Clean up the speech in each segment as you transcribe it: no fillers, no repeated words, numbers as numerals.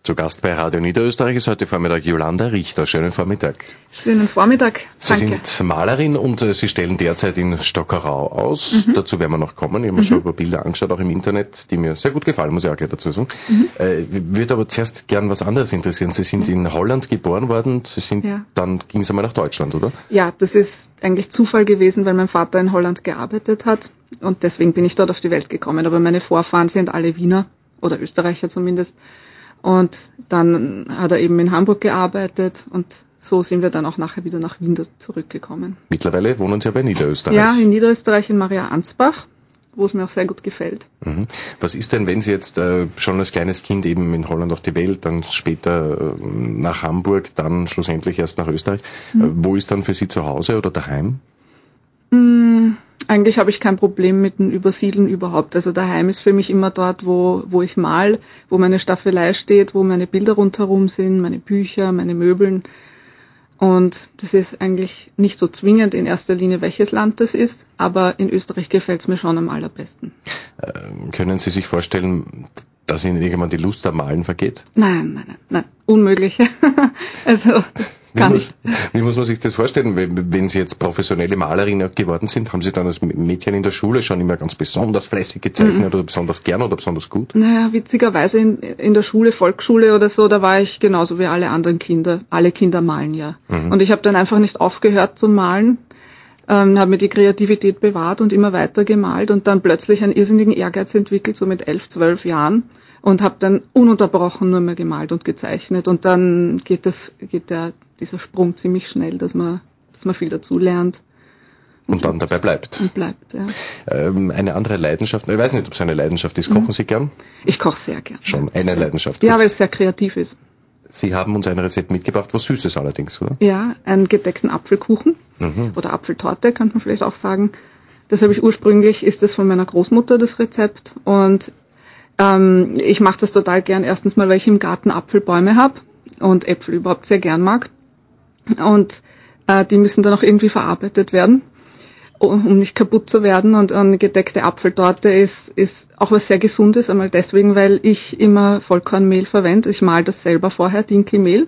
Zu Gast bei Radio Niederösterreich ist heute Vormittag Jolanda Richter. Schönen Vormittag. Schönen Vormittag, danke. Sie sind Malerin und Sie stellen derzeit in Stockerau aus. Dazu werden wir noch kommen. Ich habe mir schon ein paar Bilder angeschaut, auch im Internet, die mir sehr gut gefallen, muss ich auch gleich dazu sagen. Würde aber zuerst gern was anderes interessieren. Sie sind in Holland geboren worden, dann ging es einmal nach Deutschland, oder? Ja, das ist eigentlich Zufall gewesen, weil mein Vater in Holland gearbeitet hat und deswegen bin ich dort auf die Welt gekommen. Aber meine Vorfahren sind alle Wiener oder Österreicher zumindest. Und dann hat er eben in Hamburg gearbeitet und so sind wir dann auch nachher wieder nach Wien zurückgekommen. Mittlerweile wohnen Sie aber in Niederösterreich? Ja, in Niederösterreich in Maria Ansbach, wo es mir auch sehr gut gefällt. Was ist denn, wenn Sie jetzt schon als kleines Kind eben in Holland auf die Welt, dann später nach Hamburg, dann schlussendlich erst nach Österreich, wo ist dann für Sie zu Hause oder daheim? Eigentlich habe ich kein Problem mit dem Übersiedeln überhaupt. Also daheim ist für mich immer dort, wo ich mal, wo meine Staffelei steht, wo meine Bilder rundherum sind, meine Bücher, meine Möbeln. Und das ist eigentlich nicht so zwingend in erster Linie, welches Land das ist, aber in Österreich gefällt es mir schon am allerbesten. Können Sie sich vorstellen, dass Ihnen irgendwann die Lust am Malen vergeht? Nein, unmöglich. Also Wie muss man sich das vorstellen? Wenn Sie jetzt professionelle Malerin geworden sind, haben Sie dann als Mädchen in der Schule schon immer ganz besonders fleißig gezeichnet oder besonders gern oder besonders gut? Naja, witzigerweise in der Schule, Volksschule oder so, da war ich genauso wie alle anderen Kinder. Alle Kinder malen ja. Und ich habe dann einfach nicht aufgehört zu malen, habe mir die Kreativität bewahrt und immer weiter gemalt und dann plötzlich einen irrsinnigen Ehrgeiz entwickelt, so mit 11, 12 Jahren. Und habe dann ununterbrochen nur mehr gemalt und gezeichnet. Und dann geht dieser Sprung ziemlich schnell, dass man viel dazu lernt. Und dann dabei bleibt. Und bleibt, ja. Eine andere Leidenschaft, ich weiß nicht, ob es eine Leidenschaft ist. Kochen Sie gern? Ich koche sehr gern. Schon eine Leidenschaft. Ja, weil es sehr kreativ ist. Sie haben uns ein Rezept mitgebracht, was Süßes allerdings, oder? Ja, einen gedeckten Apfelkuchen oder Apfeltorte, könnte man vielleicht auch sagen. Das habe ich ursprünglich, ist das von meiner Großmutter, das Rezept. Und ich mache das total gern. Erstens mal, weil ich im Garten Apfelbäume habe und Äpfel überhaupt sehr gern mag. Und die müssen dann auch irgendwie verarbeitet werden, um nicht kaputt zu werden. Und eine gedeckte Apfeltorte ist auch was sehr Gesundes. Einmal deswegen, weil ich immer Vollkornmehl verwende. Ich male das selber vorher, Dinkelmehl.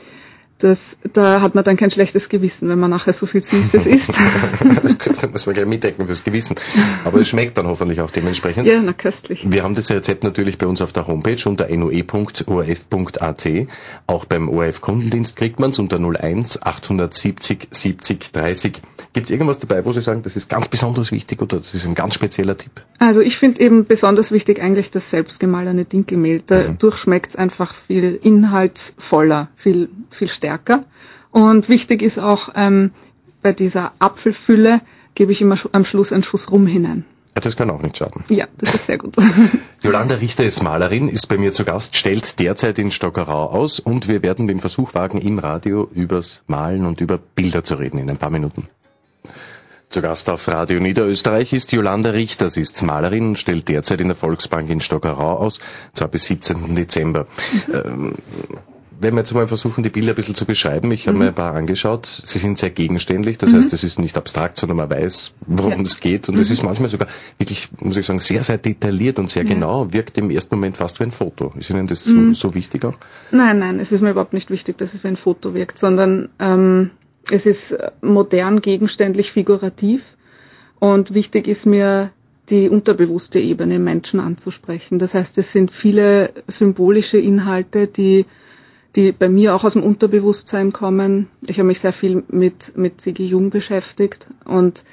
Da hat man dann kein schlechtes Gewissen, wenn man nachher so viel Süßes isst. Das muss man gleich mitdenken fürs Gewissen. Aber es schmeckt dann hoffentlich auch dementsprechend. Ja, köstlich. Wir haben das Rezept natürlich bei uns auf der Homepage unter noe.orf.at. Auch beim ORF-Kundendienst kriegt man es unter 01 870 70 30. Gibt es irgendwas dabei, wo Sie sagen, das ist ganz besonders wichtig oder das ist ein ganz spezieller Tipp? Also ich finde eben besonders wichtig eigentlich das selbstgemahlene Dinkelmehl. Dadurch schmeckt es einfach viel inhaltsvoller, viel stärker. Und wichtig ist auch, bei dieser Apfelfülle gebe ich immer am Schluss einen Schuss Rum hinein. Ja, das kann auch nicht schaden. Ja, das ist sehr gut. Jolanda Richter ist Malerin, ist bei mir zu Gast, stellt derzeit in Stockerau aus und wir werden den Versuch wagen, im Radio übers Malen und über Bilder zu reden in ein paar Minuten. Zu Gast auf Radio Niederösterreich ist Jolanda Richter. Sie ist Malerin und stellt derzeit in der Volksbank in Stockerau aus, zwar bis 17. Dezember. Wenn wir jetzt mal versuchen, die Bilder ein bisschen zu beschreiben, ich habe mir ein paar angeschaut, sie sind sehr gegenständlich, das heißt, es ist nicht abstrakt, sondern man weiß, worum es geht und es ist manchmal sogar wirklich, muss ich sagen, sehr, sehr detailliert und sehr genau, wirkt im ersten Moment fast wie ein Foto. Ist Ihnen das so wichtig auch? Nein, es ist mir überhaupt nicht wichtig, dass es wie ein Foto wirkt, sondern es ist modern, gegenständlich, figurativ und wichtig ist mir, die unterbewusste Ebene im Menschen anzusprechen. Das heißt, es sind viele symbolische Inhalte, die bei mir auch aus dem Unterbewusstsein kommen. Ich habe mich sehr viel mit C.G. Jung beschäftigt und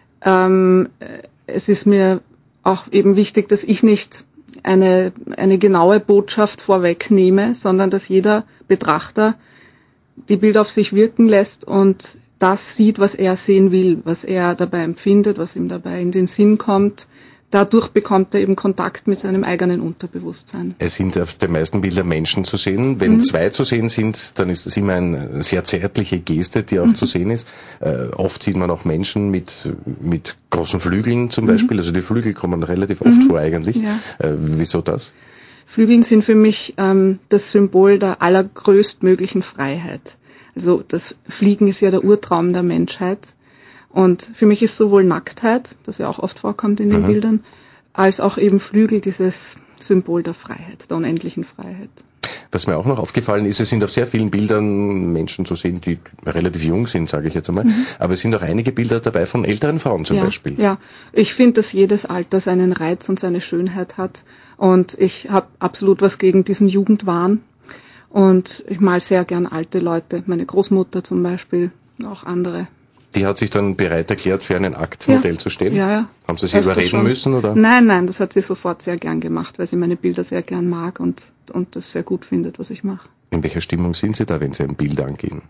es ist mir auch eben wichtig, dass ich nicht eine genaue Botschaft vorwegnehme, sondern dass jeder Betrachter die Bilder auf sich wirken lässt und das sieht, was er sehen will, was er dabei empfindet, was ihm dabei in den Sinn kommt. Dadurch bekommt er eben Kontakt mit seinem eigenen Unterbewusstsein. Es sind auf den meisten Bildern Menschen zu sehen. Wenn zwei zu sehen sind, dann ist das immer eine sehr zärtliche Geste, die auch zu sehen ist. Oft sieht man auch Menschen mit großen Flügeln zum Beispiel. Also die Flügel kommen relativ oft vor eigentlich. Ja. Wieso das? Flügeln sind für mich das Symbol der allergrößtmöglichen Freiheit. Also das Fliegen ist ja der Urtraum der Menschheit. Und für mich ist sowohl Nacktheit, das ja auch oft vorkommt in den Bildern, als auch eben Flügel dieses Symbol der Freiheit, der unendlichen Freiheit. Was mir auch noch aufgefallen ist, es sind auf sehr vielen Bildern Menschen zu sehen, die relativ jung sind, sage ich jetzt einmal. Aber es sind auch einige Bilder dabei von älteren Frauen zum Beispiel. Ja, ich finde, dass jedes Alter seinen Reiz und seine Schönheit hat. Und ich habe absolut was gegen diesen Jugendwahn. Und ich mal sehr gern alte Leute, meine Großmutter zum Beispiel, auch andere. Die hat sich dann bereit erklärt, für einen Aktmodell zu stehen? Ja. Haben Sie sie überreden müssen, oder? Nein, das hat sie sofort sehr gern gemacht, weil sie meine Bilder sehr gern mag und das sehr gut findet, was ich mache. In welcher Stimmung sind Sie da, wenn Sie ein Bild angehen?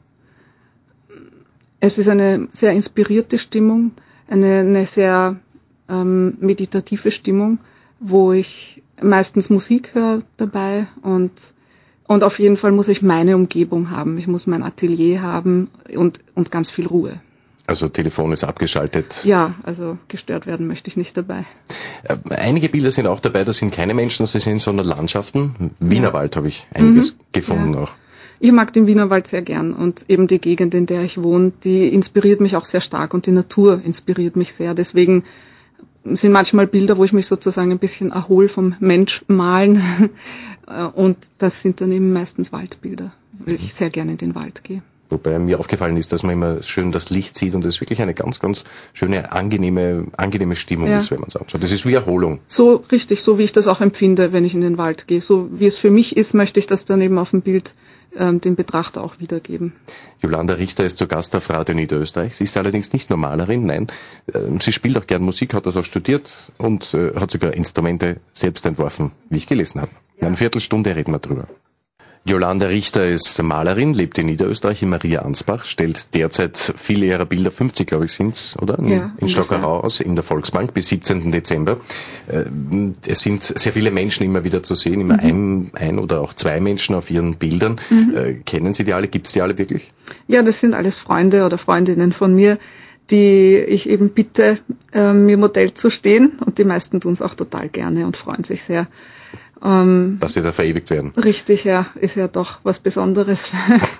Es ist eine sehr inspirierte Stimmung, eine sehr meditative Stimmung, wo ich meistens Musik höre dabei und auf jeden Fall muss ich meine Umgebung haben. Ich muss mein Atelier haben und ganz viel Ruhe. Also Telefon ist abgeschaltet. Ja, also gestört werden möchte ich nicht dabei. Einige Bilder sind auch dabei, da sind keine Menschen zu sehen, sondern Landschaften. Wienerwald habe ich einiges gefunden auch. Ich mag den Wienerwald sehr gern und eben die Gegend, in der ich wohne, die inspiriert mich auch sehr stark und die Natur inspiriert mich sehr. Deswegen sind manchmal Bilder, wo ich mich sozusagen ein bisschen erhole vom Mensch malen und das sind dann eben meistens Waldbilder, weil ich sehr gerne in den Wald gehe. Wobei mir aufgefallen ist, dass man immer schön das Licht sieht und es wirklich eine ganz, ganz schöne, angenehme Stimmung ist, wenn man es anschaut. Das ist wie Erholung. So richtig, so wie ich das auch empfinde, wenn ich in den Wald gehe. So wie es für mich ist, möchte ich das dann eben auf dem Bild dem Betrachter auch wiedergeben. Jolanda Richter ist zu Gast auf Radio Niederösterreich. Sie ist allerdings nicht nur Malerin, nein, sie spielt auch gern Musik, hat das auch studiert und hat sogar Instrumente selbst entworfen, wie ich gelesen habe. In einer Viertelstunde reden wir drüber. Jolanda Richter ist Malerin, lebt in Niederösterreich, in Maria Ansbach, stellt derzeit viele ihrer Bilder, 50 glaube ich sind's, oder? In Stockerau aus, in der Volksbank bis 17. Dezember. Es sind sehr viele Menschen immer wieder zu sehen, immer ein oder auch zwei Menschen auf ihren Bildern. Kennen Sie die alle? Gibt's die alle wirklich? Ja, das sind alles Freunde oder Freundinnen von mir, die ich eben bitte, mir Modell zu stehen. Und die meisten tun's auch total gerne und freuen sich sehr. Dass sie da verewigt werden. Richtig, ja, ist ja doch was Besonderes.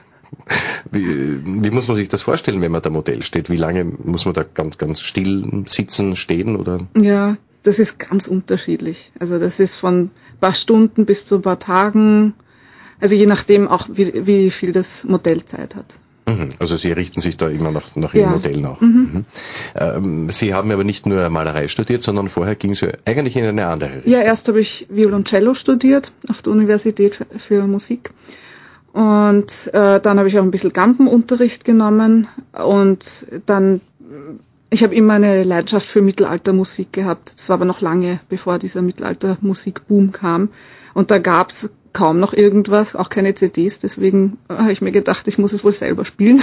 Wie muss man sich das vorstellen, wenn man da Modell steht? Wie lange muss man da ganz still sitzen, stehen oder? Ja, das ist ganz unterschiedlich. Also das ist von ein paar Stunden bis zu ein paar Tagen. Also je nachdem auch, wie viel das Modell Zeit hat. Also Sie richten sich da immer nach Ihren Modellen auch. Sie haben aber nicht nur Malerei studiert, sondern vorher ging es eigentlich in eine andere Richtung. Ja, erst habe ich Violoncello studiert auf der Universität für Musik. Und dann habe ich auch ein bisschen Gampenunterricht genommen. Und dann, ich habe immer eine Leidenschaft für Mittelaltermusik gehabt. Das war aber noch lange, bevor dieser Mittelaltermusikboom kam. Und da gab's kaum noch irgendwas, auch keine CDs, deswegen habe ich mir gedacht, ich muss es wohl selber spielen.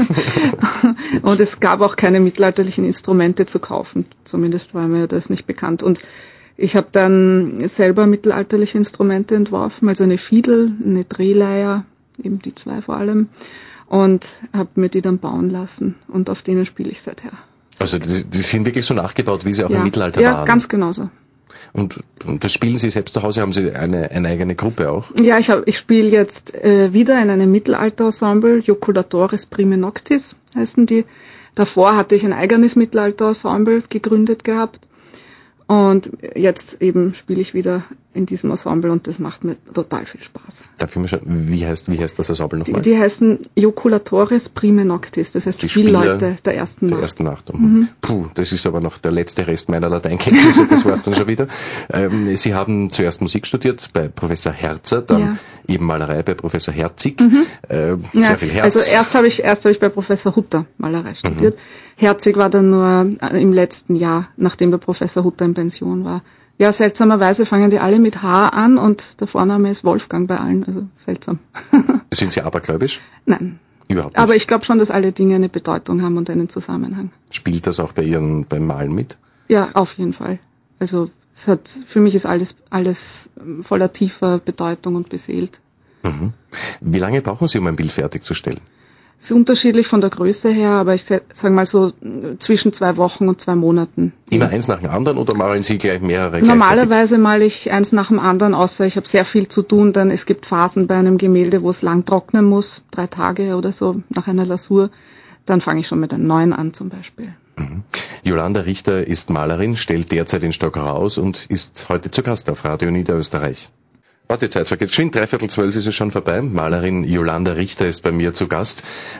Und es gab auch keine mittelalterlichen Instrumente zu kaufen, zumindest war mir das nicht bekannt. Und ich habe dann selber mittelalterliche Instrumente entworfen, also eine Fiedel, eine Drehleier, eben die zwei vor allem, und habe mir die dann bauen lassen und auf denen spiele ich seither. Also die sind wirklich so nachgebaut, wie sie auch im Mittelalter waren? Ja, ganz genauso. Und das spielen Sie selbst zu Hause? Haben Sie eine eigene Gruppe auch? Ja, ich spiele jetzt wieder in einem Mittelalter-Ensemble, Joculatores Prime Noctis heißen die. Davor hatte ich ein eigenes Mittelalter-Ensemble gegründet gehabt. Und jetzt eben spiele ich wieder in diesem Ensemble und das macht mir total viel Spaß. Darf ich mal schauen, wie heißt das Ensemble nochmal? Die heißen Joculatores Prime Noctis, das heißt die Spielleute der ersten Nacht. Puh, das ist aber noch der letzte Rest meiner Lateinkenntnisse, das war's dann schon wieder. Sie haben zuerst Musik studiert bei Professor Herzer, dann eben Malerei bei Professor Herzig. Sehr viel Herz. Also erst habe ich bei Professor Hutter Malerei studiert. Herzig war dann nur im letzten Jahr, nachdem der Professor Hutter in Pension war. Ja, seltsamerweise fangen die alle mit H an und der Vorname ist Wolfgang bei allen, also seltsam. Sind Sie abergläubisch? Nein. Überhaupt nicht. Aber ich glaube schon, dass alle Dinge eine Bedeutung haben und einen Zusammenhang. Spielt das auch beim Malen mit? Ja, auf jeden Fall. Also für mich ist alles voller tiefer Bedeutung und beseelt. Wie lange brauchen Sie, um ein Bild fertigzustellen? Es ist unterschiedlich von der Größe her, aber ich sage mal so zwischen 2 Wochen und 2 Monaten. Immer eins nach dem anderen oder malen Sie gleich mehrere? Normalerweise male ich eins nach dem anderen, außer ich habe sehr viel zu tun, denn es gibt Phasen bei einem Gemälde, wo es lang trocknen muss, 3 Tage oder so nach einer Lasur. Dann fange ich schon mit einem neuen an zum Beispiel. Jolanda Richter ist Malerin, stellt derzeit in Stockerau aus und ist heute zu Gast auf Radio Niederösterreich. Die Zeit vergeht. Geschwind, 11:45 ist es schon vorbei. Malerin Yolanda Richter ist bei mir zu Gast.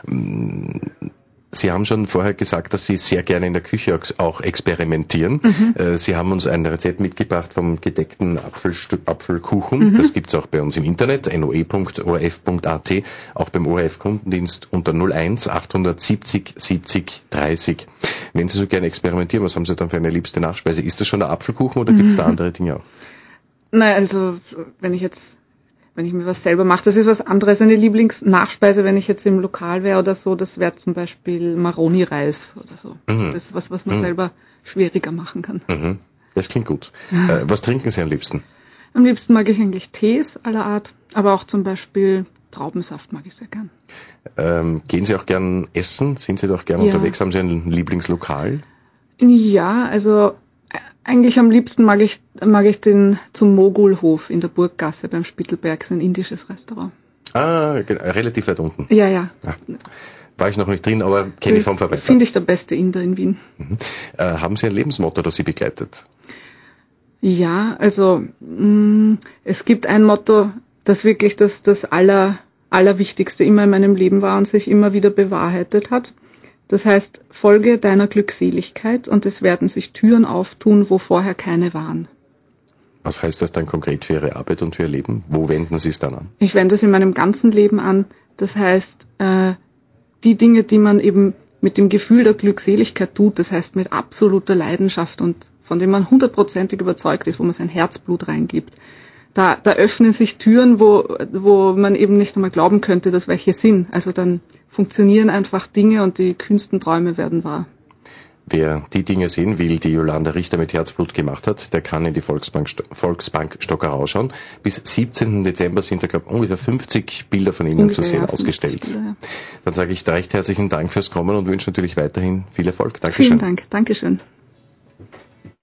Sie haben schon vorher gesagt, dass Sie sehr gerne in der Küche auch experimentieren. Sie haben uns ein Rezept mitgebracht vom gedeckten Apfelkuchen. Das gibt's auch bei uns im Internet, noe.orf.at, auch beim ORF-Kundendienst unter 01 870 70 30. Wenn Sie so gerne experimentieren, was haben Sie dann für eine liebste Nachspeise? Ist das schon der Apfelkuchen oder gibt's da andere Dinge auch? Nein, also wenn ich mir was selber mache, das ist was anderes. Eine Lieblingsnachspeise, wenn ich jetzt im Lokal wäre oder so, das wäre zum Beispiel Maroni-Reis oder so. Das ist was man selber schwieriger machen kann. Das klingt gut. Was trinken Sie am liebsten? Am liebsten mag ich eigentlich Tees aller Art, aber auch zum Beispiel Traubensaft mag ich sehr gern. Gehen Sie auch gern essen? Sind Sie doch gern unterwegs? Haben Sie ein Lieblingslokal? Ja, also eigentlich am liebsten mag ich den zum Mogulhof in der Burggasse beim Spittelberg, ist ein indisches Restaurant. Relativ weit unten. Ja. War ich noch nicht drin, aber kenne ich vom Vorbeifahren. Finde ich der beste Inder in Wien. Haben Sie ein Lebensmotto, das Sie begleitet? Ja, also es gibt ein Motto, das wirklich das Allerwichtigste immer in meinem Leben war und sich immer wieder bewahrheitet hat. Das heißt, folge deiner Glückseligkeit und es werden sich Türen auftun, wo vorher keine waren. Was heißt das dann konkret für Ihre Arbeit und für Ihr Leben? Wo wenden Sie es dann an? Ich wende es in meinem ganzen Leben an. Das heißt, die Dinge, die man eben mit dem Gefühl der Glückseligkeit tut, das heißt mit absoluter Leidenschaft und von dem man 100%ig überzeugt ist, wo man sein Herzblut reingibt, da öffnen sich Türen, wo man eben nicht einmal glauben könnte, dass welche sind. Also dann funktionieren einfach Dinge und die kühnsten Träume werden wahr. Wer die Dinge sehen will, die Yolanda Richter mit Herzblut gemacht hat, der kann in die Volksbank Stockerau schauen. Bis 17. Dezember sind da, glaube ich, ungefähr 50 Bilder von Ihnen zu sehen, ausgestellt. Bilder. Dann sage ich recht herzlichen Dank fürs Kommen und wünsche natürlich weiterhin viel Erfolg. Dankeschön. Vielen Dank. Dankeschön.